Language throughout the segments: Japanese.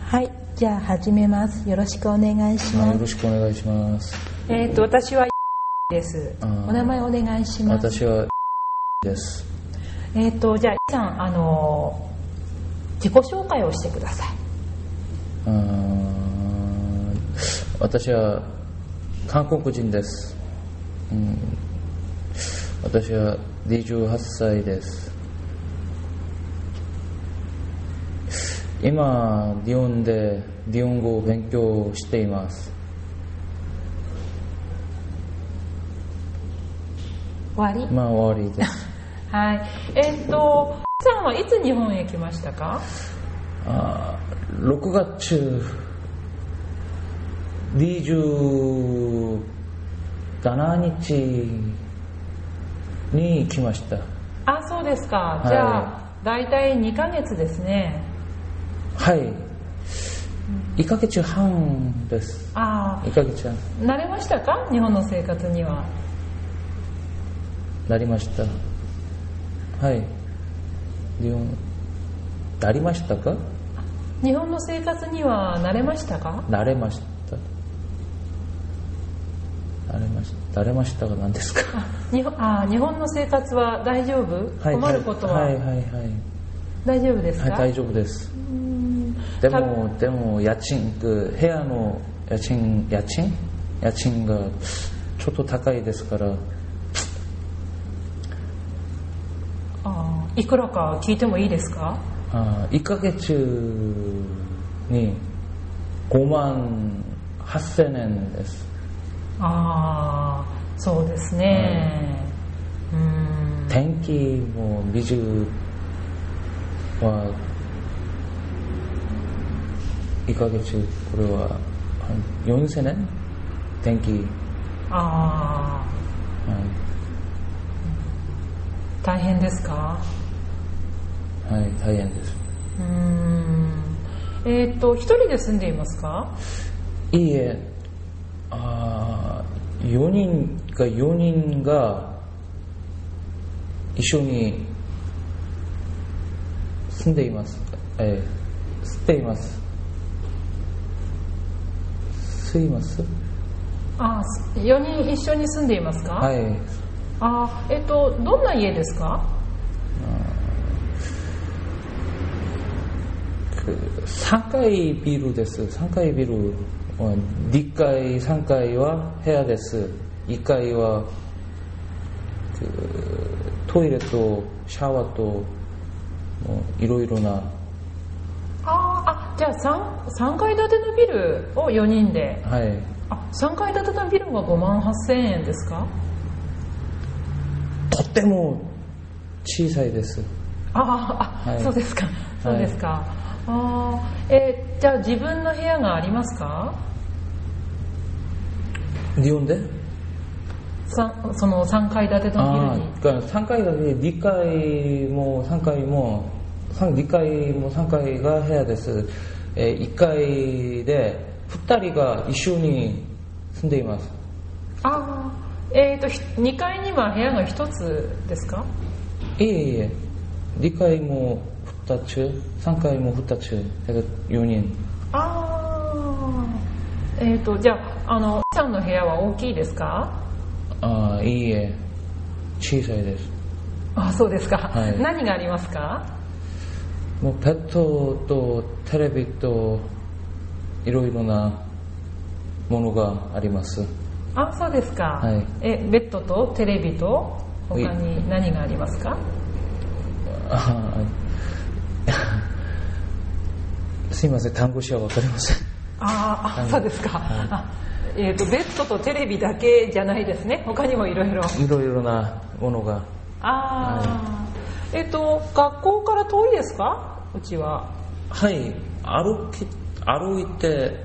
はい、じゃあ始めます。よろしくお願いします。 よろしくお願いします。 私はです。お名前お願いします。 私はです。 じゃあさん自己紹介をしてください。 私は韓国人です。私は28歳です。今日本で日本語を勉強しています。 終わり？ 終わりです。 はい。さんはいつ日本へ来ましたか ？6月27日に来ました。 そうですか。じゃあ、だいたい2ヶ月ですね。 はい。1ヶ月半です。1ヶ月半。 慣れましたか？日本の生活には。 なりました。はい。なりましたか？ 日本の生活には慣れましたか？ 慣れました。慣れましたが何ですか？ 日本の生活は大丈夫？困ることは？大丈夫ですか？ 大丈夫です。でも家賃部屋の家賃がちょっと高いですから。 いくらか聞いてもいいですか ？1ヶ月に58,000円です。 そうですね。 電気も水は1ヶ月これは4,000円電気。 大変ですか？ はい、大変です。 一人で住んでいますか？ いいえ、4人が一緒に住んでいます。吸っています。吸います。 4人一緒に住んでいますか？ はい。 どんな家ですか ？3階ビルです。3階ビル。2階、3階は部屋です。1階はトイレとシャワーといろいろな。 じゃあ 3階建てのビルを4人で。 はい。 3階建てのビルが58,000円ですか？ とっても小さいです。 そうですか。そうですか。じゃあ自分の部屋がありますか？ 日本で？ その3階建てのビルに。 3階建て、2階も3階も、2階も3階が部屋です。1階で2人が一緒に住んでいます。 2階には部屋が1つですか？ いえ、2階も2つ、3階も2つ、4人。 じゃあ、さんの部屋は大きいですか？ いいえ、小さいです。 そうですか。 はい、 何がありますか？ もうペットとテレビといろいろなものがあります。 そうですか。 はい、 ベッドとテレビと他に何がありますか？ すいません、単語詞は分かりません。 そうですか。ベッドとテレビだけじゃないですね。他にもいろいろなものが。 学校から遠いですか？うちは。 はい、歩いて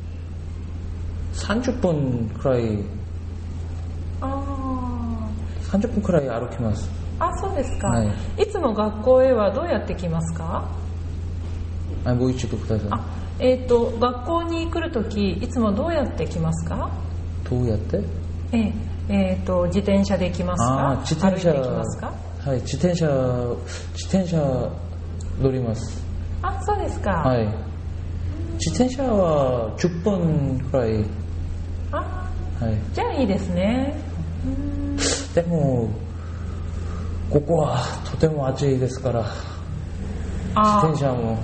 30分くらい。30分くらい歩きます。 そうですか。いつも学校へはどうやって来ますか？ もう一度ください。学校に来るときいつもどうやって来ますか？ どうやって？ 自転車で来ますか？ 自転車。 歩いて来ますか？ はい、自転車乗ります。 そうですか。 はい。 自転車は10分くらい。 じゃあいいですね。 でもここはとても暑いですから、自転車も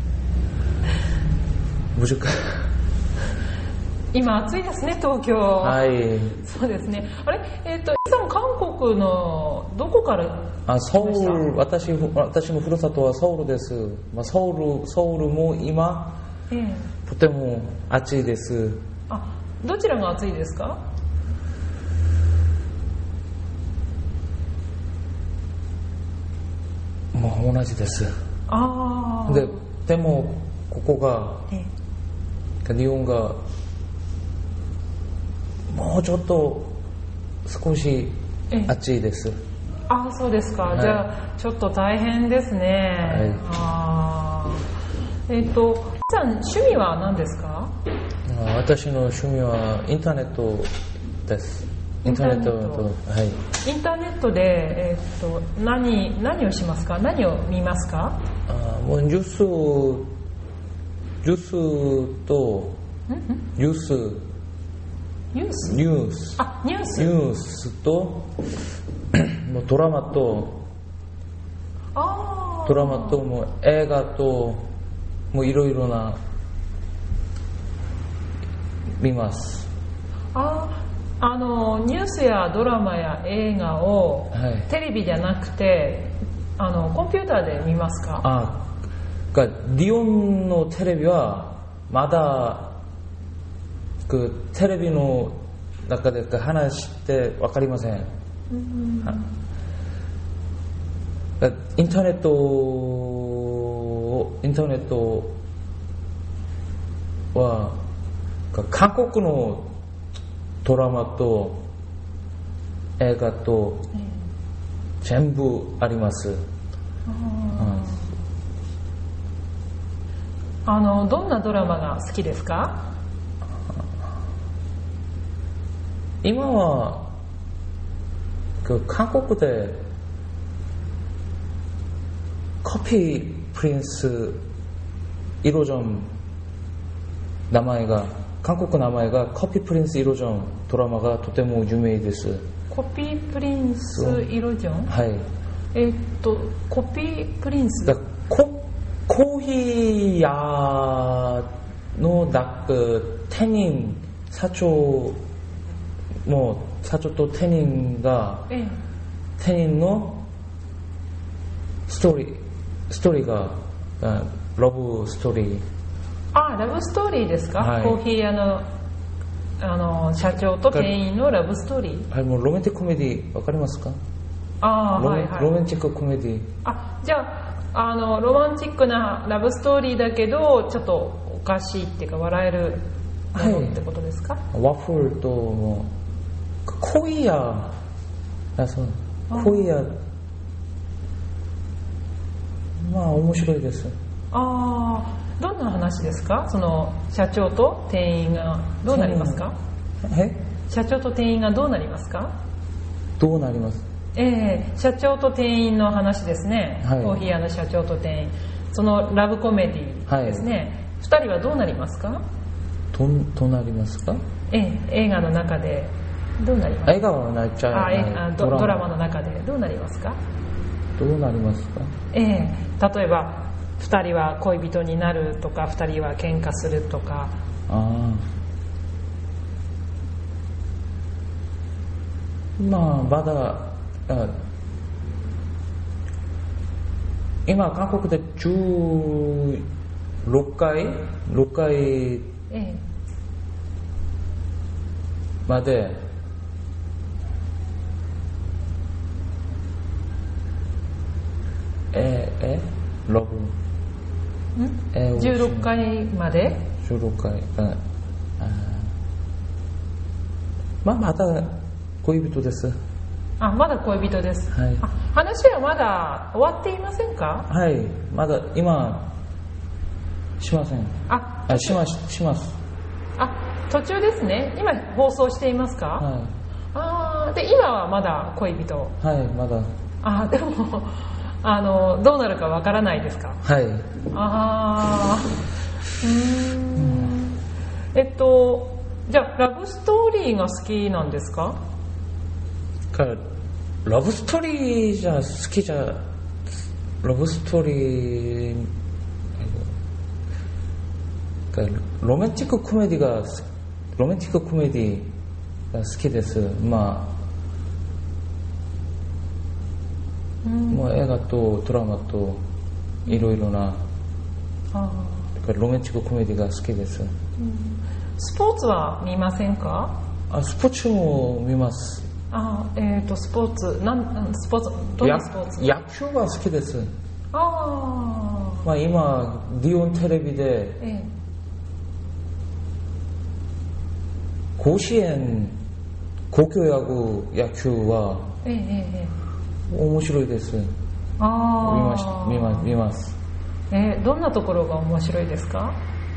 難しい。 今暑いですね、東京。そうですね。あれ、イさん韓国のどこから来ました？ ソウル、私のふるさとはソウルです。ソウルも今、とても暑いです。 どちらが暑いですか？ もう同じです。でもここが、日本がもうちょっと少し暑いです。 そうですか。じゃあちょっと大変ですね。さん趣味は何ですか？ 私の趣味はインターネットです。インターネットで、何をしますか？何を見ますか？ もうニュースとニュースともうドラマともう映画ともういろいろな見ます。 ニュースやドラマや映画を、テレビじゃなくてコンピューターで見ますか？ 日本のテレビはまだテレビの中で話して分かりません。インターネットは韓国のドラマと映画と全部あります。 どんなドラマが好きですか？ 今は韓国でコピープリンスイロジョン韓国名前がコピープリンスイロジョンドラマがとても有名です。 コピープリンスイロジョン？コピープリンスコーヒー屋の店員社長と店員のストーリーがラブストーリー。 ラブストーリーですか？コーヒー屋の社長と店員のラブストーリー。 もうロマンティックコメディわかりますか？ロマンチックコメディ。 じゃあロマンチックなラブストーリーだけどちょっとおかしいっていうか笑えるものってことですか？ ワッフルともうコーヒー屋面白いです。 どんな話ですか？その社長と店員がどうなりますか？社長と店員がどうなりますか？ どうなります？ 社長と店員の話ですね。コーヒー屋の社長と店員、そのラブコメディですね。2人はどうなりますか？ どうなりますか？ 映画の中でどうなりますか？ 映画はなっちゃう。 ドラマの中でどうなりますか？ どうなりますか？ 例えば2人は恋人になるとか2人は喧嘩するとか。 まだ今韓国で16回まで 16回まで 16回まだ恋人です。 まだ恋人です。話はまだ終わっていませんか？ まだ今しません。します。 途中ですね。今放送していますか？で今はまだ恋人。 まだ。 でもどうなるかわからないですか？ ストーリーが好きなんですか？ ラブストーリーじゃ好きじゃ、ラブストーリー、ロマンティックコメディが好きです。まあ、もう映画とドラマといろいろな、ロマンティックコメディが好きです。 スポーツは見ませんか？ スポーツも見ます。 スポーツ、どんなスポーツ？ 野球が好きです。まあ、今日本テレビで、甲子園高校野球は面白いです。見ます。 どんなところが面白いですか？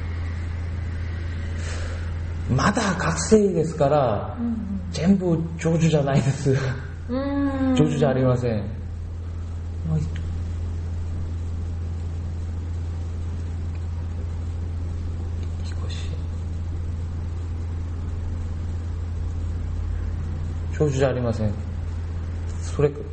まだ学生ですから、全部上手じゃないです。上手じゃありません。上手じゃありません。それか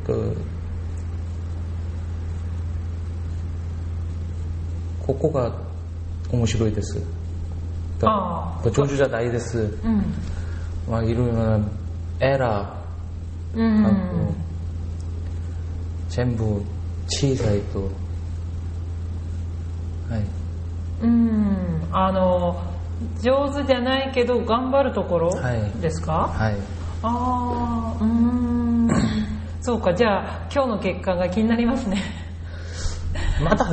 ここが面白いです。上手じゃないです。まあ、いろいろなエラー、全部小さいと、 上手じゃないけど頑張るところですか？そうか、じゃあ今日の結果が気になりますね。 まだ、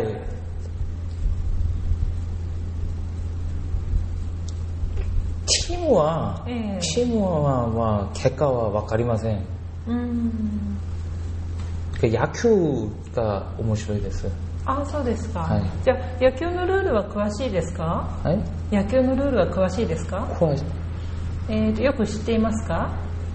チームは結果は分かりません。野球が面白いです。 そうですか。じゃあ野球のルールは詳しいですか？野球のルールは詳しいですか？よく知っていますか？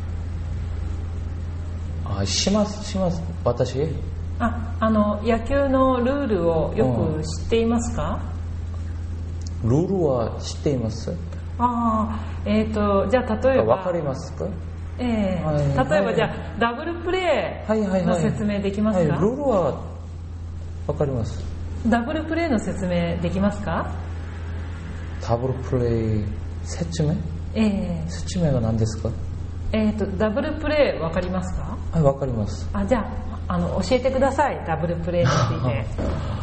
します。私？ 野球のルールをよく知っていますか？ ルールは知っています。じゃあ例えばわかりますか？ 例えばじゃあダブルプレーの説明できますか？ ルールはわかります。 ダブルプレーの説明できますか？ ダブルプレー説明？説明は何ですか？ ダブルプレーわかりますか？ わかります。 じゃあ教えてください。ダブルプレーについて。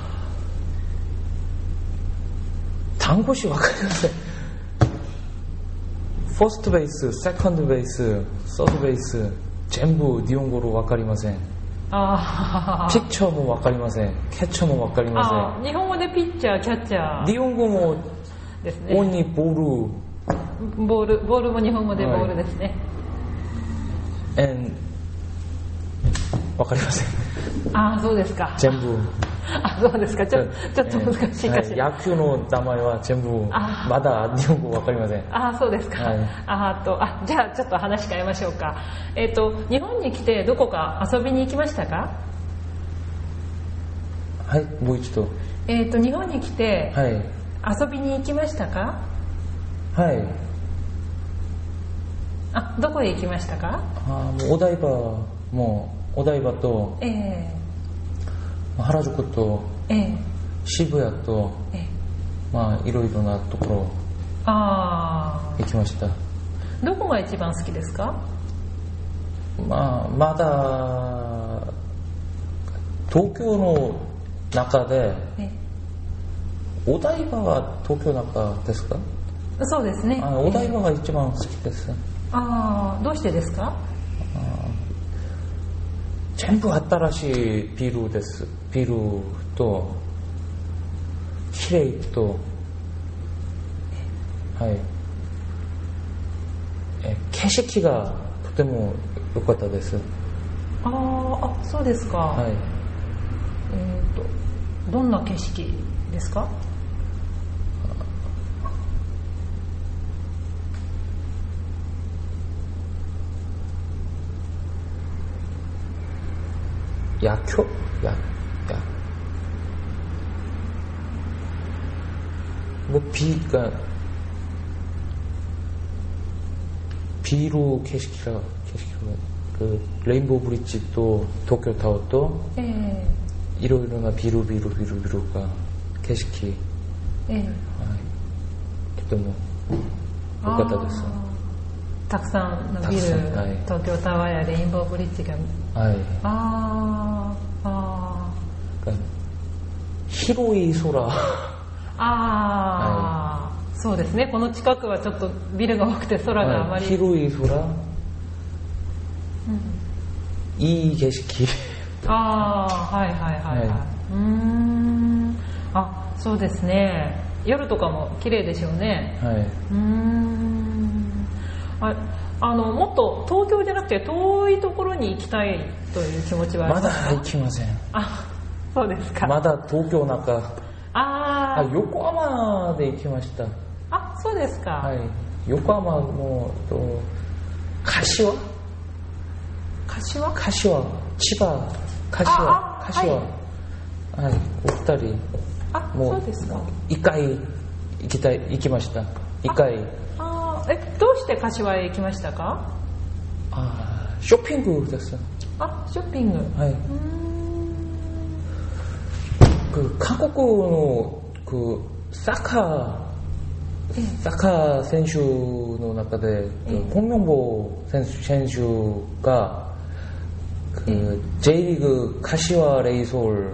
単語詞わかりません。ファーストベース、セカンドベース、サードベース、全部日本語わかりません。ピッチャーもわかりません。キャッチャーもわかりません。 日本語でピッチャー、キャッチャー。 日本語もですね。 オンにボールも日本語でボールですね。 わかりません。 そうですか。 全部。 そうですか。ちょっと難しいかしら。 野球の名前は全部まだ日本語わかりません。 そうですか。じゃあちょっと話変えましょうか。日本に来てどこか遊びに行きましたか？ もう一度。 日本に来て遊びに行きましたか？どこへ行きましたか？ お台場と、原宿と、渋谷と、いろいろなところ行きました。 どこが一番好きですか？ まだ東京の中で、お台場は東京の中ですか？ そうですね。 お台場が一番好きです。 どうしてですか？ 全部新しいビルです。ビルと綺麗と、景色がとても良かったです。 そうですか。どんな景色ですか？ 비루景色가 그 레인보우 브릿지도 도쿄 타워도 이러이러나 비루가景色とても良かったです。 たくさんのビル、東京タワーやレインボーブリッジが、 広い空、 そうですね。この近くはちょっとビルが多くて空があまり、 広い空、いい景色。 そうですね。夜とかも綺麗でしょうね。もっと東京じゃなくて遠いところに行きたいという気持ちはありますか？ まだ行きません。 そうですか。 まだ東京中。横浜で行きました。 そうですか。 横浜の柏、千葉、柏、お二人。 そうですか。 一回行きました。一回。 どうして柏へ行きましたか？ ショッピングです。 ショッピング。 韓国のサッカー選手の中で、홍명보選手がJ リーグ柏レイソル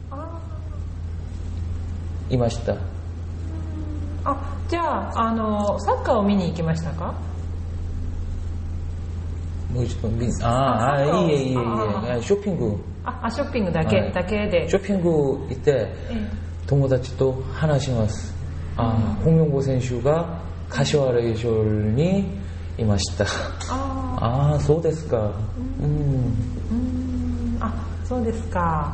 いました。 じゃあ、サッカーを見に行きましたか？ もう一度いいショッピング。 ショッピングだけで。 ショッピング行って友達と話します。홍명보選手が柏レイソルにいました。そうですか。 そうですか。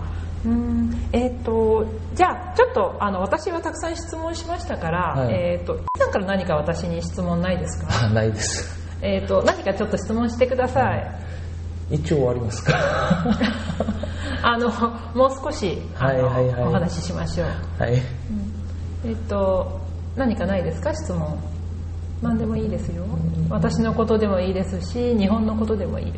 じゃあちょっと私はたくさん質問しましたから、さんから何か私に質問ないですか？ ないです。 何かちょっと質問してください。 一応ありますか？ もう少しお話ししましょう。何かないですか？質問。何でもいいですよ。私のことでもいいですし、日本のことでもいいです。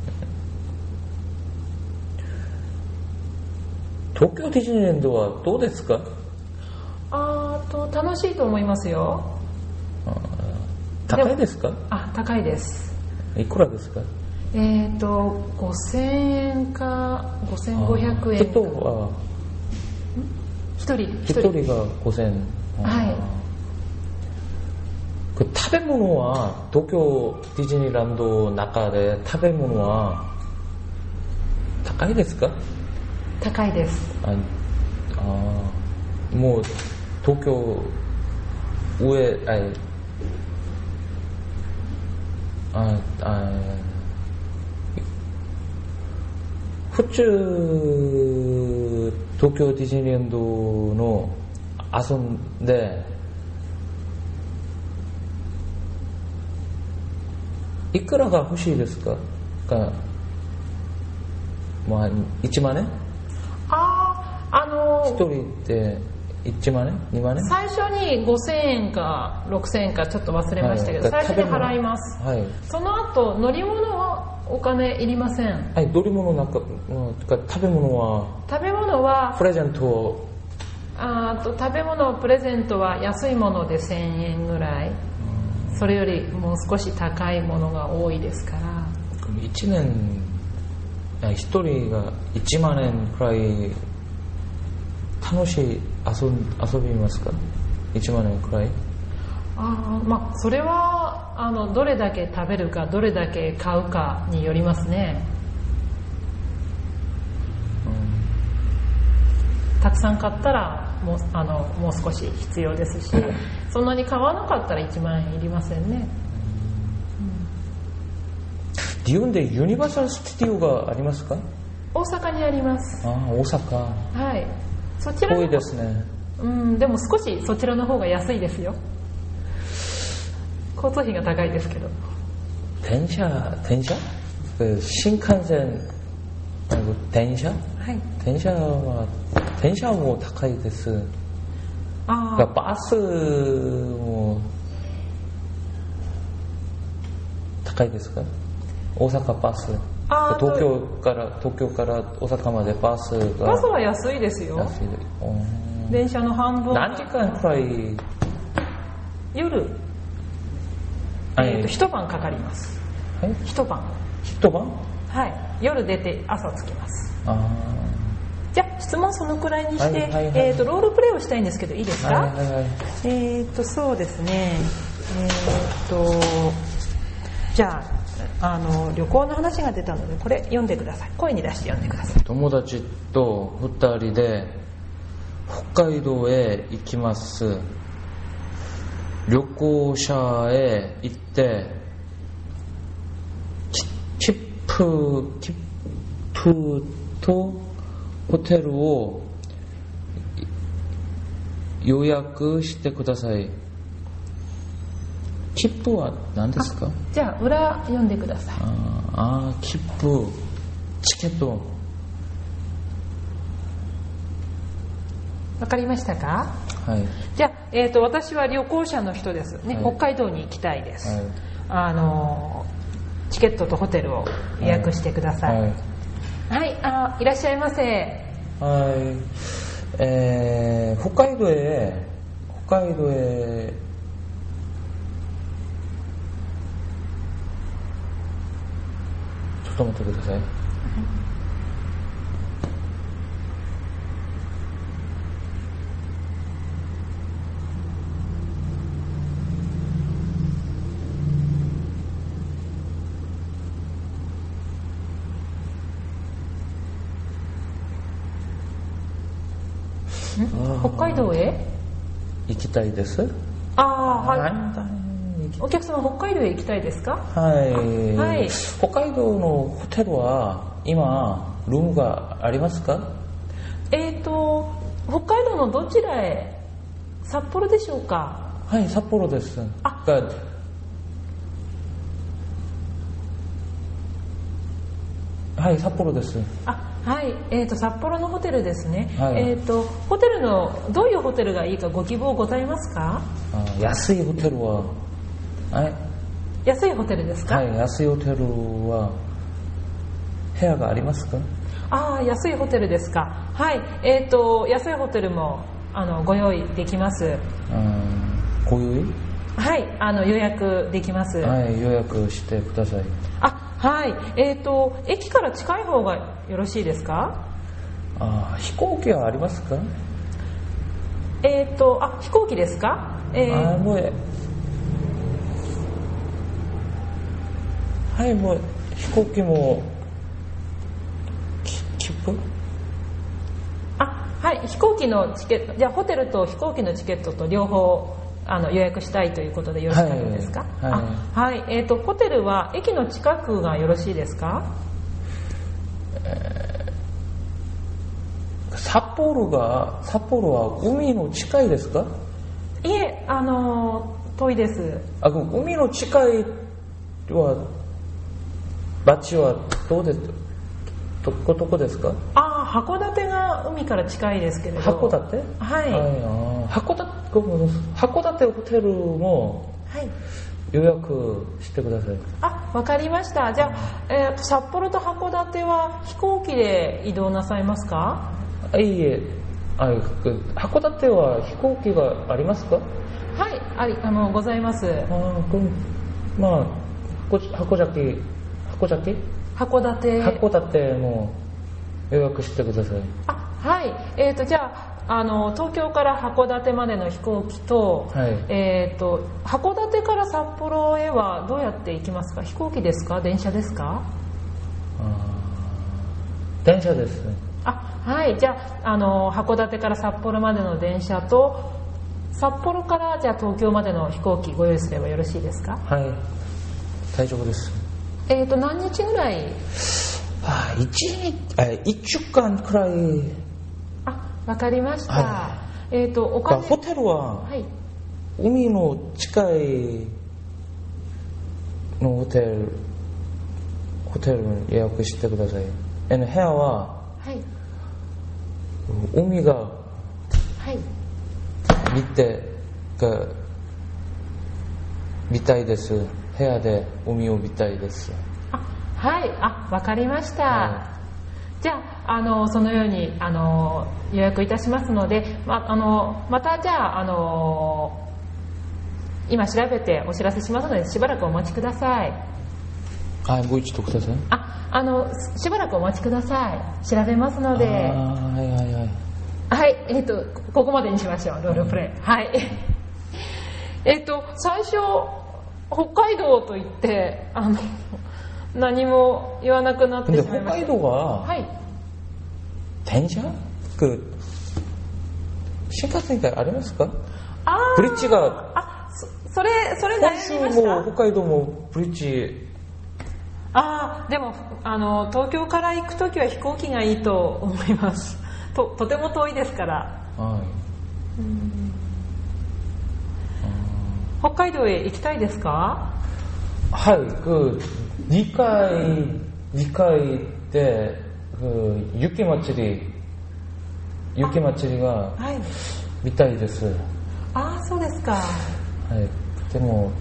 東京ディズニーランドはどうですか？ 楽しいと思いますよ。 高いですか？ 高いです。 いくらですか ？5000円か5500円か。一人が5000円。食べ物は東京ディズニーランドの中で食べ物は高いですか？ 高いです。 もう東京上普通東京ディズニーランドの遊んでいくらが欲しいですか？1万円？一人で1万円2万円？ 最初に5000円か6000円かちょっと忘れましたけど、最初に払います。その後乗り物はお金いりません。 乗り物なんか、食べ物はプレゼント。 食べ物プレゼントは安いもので1000円ぐらい。それよりもう少し高いものが多いですから。 1年1人が1万円くらい楽しい遊びますか？1万円くらい？ それはどれだけ食べるかどれだけ買うかによりますね。たくさん買ったらもう少し必要ですし、そんなに買わなかったら1万円いりませんね。 日本でユニバーサルスタジオがありますか？ 大阪にあります。 大阪。 そちら遠いですね。 でも少しそちらの方が安いですよ。交通費が高いですけど。 電車新幹線電車も高いです。バスも近いですか？大阪バス。東京から大阪までバスは安いですよ。安い。電車の半分。 何時間くらい？ 夜、一晩かかります。一晩。はい。夜出て朝着きます。じゃあ質問そのくらいにして、ロールプレイをしたいんですけどいいですか？そうですね。じゃあ旅行の話が出たのでこれ読んでください。声に出して読んでください。 友達と2人で北海道へ行きます。旅行者へ行って切符とホテルを予約してください。切符は何ですか？ じゃあ裏読んでください。 切符、チケット。 わかりましたか？ はい。 じゃあ、私は旅行者の人ですね、はい、北海道に行きたいです、はい、チケットとホテルを予約してください。はい、いらっしゃいませ。 はい。北海道へちょっと待ってください。 北海道へ行きたいです。 はい。お客様北海道へ行きたいですか？ はい。はい。北海道のホテルは今ルームがありますか？ 北海道のどちらへ？札幌でしょうか？ はい、札幌です。はい、札幌です。 はい、札幌のホテルですね。 はい、 ホテルのどういうホテルがいいかご希望ございますか？ 安いホテルは、はい、 安いホテルですか？ はい、安いホテルは部屋がありますか？ 安いホテルですか。はい、安いホテルもご用意できます。 ご用意？ はい、予約できます。 はい、予約してください。 はい、駅から近い方がよろしいですか？ 飛行機はありますか？ 飛行機ですか？ もう飛行機も切符？ はい、飛行機のチケット、じゃあホテルと飛行機のチケットと両方予約したいということでよろしかったですか？はい、ホテルは駅の近くがよろしいですか？ 札幌は海の近いですか？ いえ、遠いです。 海の近いは町はどこですか？ 函館が海から近いですけれど。 函館？ はい。 函館ホテルも予約してください。 わかりました。じゃあ、札幌と函館は飛行機で移動なさいますか？ いいえ、函館は飛行機がありますか？ はい、ございます。 函館も予約してください。 はい、じゃあ、東京から函館までの飛行機と、 はい、 函館から札幌へはどうやって行きますか？飛行機ですか？電車ですか？ 電車です。 はい、じゃあ、函館から札幌までの電車と札幌からじゃあ東京までの飛行機ご用意すればよろしいですか？ はい、大丈夫です。 何日ぐらい 1週間くらい。 わかりました。 はい、 お金ホテルは、海の近いのホテルに予約してください。部屋は、海が見たいです。部部屋で海を見たいです。 はい、わかりました。はい、じゃあ、そのように予約いたしますので、またじゃあ、今調べてお知らせしますので、しばらくお待ちください。 はい、もう一度ください。 しばらくお待ちください。調べますので。はいはいはい。 はい、ここまでにしましょう、ロールプレイ。はい。最初、北海道と言って、何も言わなくなってしまいました。 北海道は、 はい。 電車？新幹線がありますか？ブリッジが。 それ悩みました。 本州も北海道もブリッジ。 でも東京から行くときは飛行機がいいと思います。とても遠いですから。はい。北海道へ行きたいですか？ はい、2回で雪祭りが見たいです。 そうですか。 はい、でも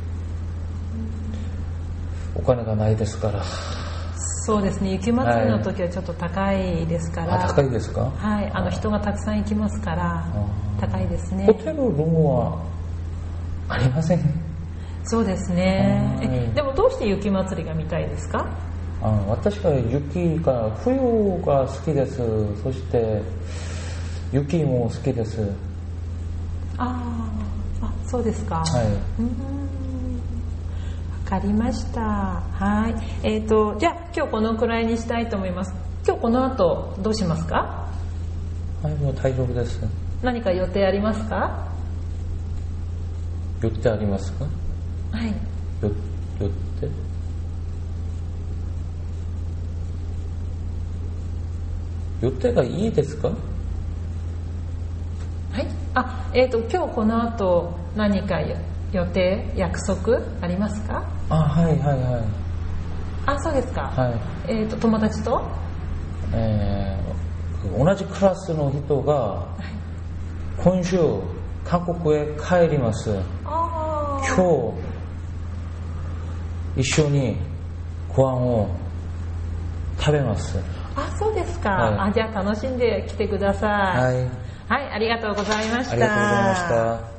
お金がないですから。 そうですね、雪祭りの時はちょっと高いですから。 高いですか？ はい、人がたくさん行きますから高いですね。 ホテルルームはありません。 そうですね。でもどうして雪祭りが見たいですか？ 私は冬が好きです。そして雪も好きです。 そうですか。 はい。 わかりました。はい。じゃあ今日このくらいにしたいと思います。今日この後どうしますか？ はい、もう大丈夫です。 何か予定ありますか？ 予定ありますか？ はい。 予定がいいですか？ はい。今日この後何か予定、約束ありますか？ はいはいはい。 そうですか。 はい。 友達と？ 同じクラスの人が今週韓国へ帰ります。今日一緒にご飯を食べます。 そうですか。 はい、 じゃあ楽しんできてください。 はい。 はい、ありがとうございました。 ありがとうございました。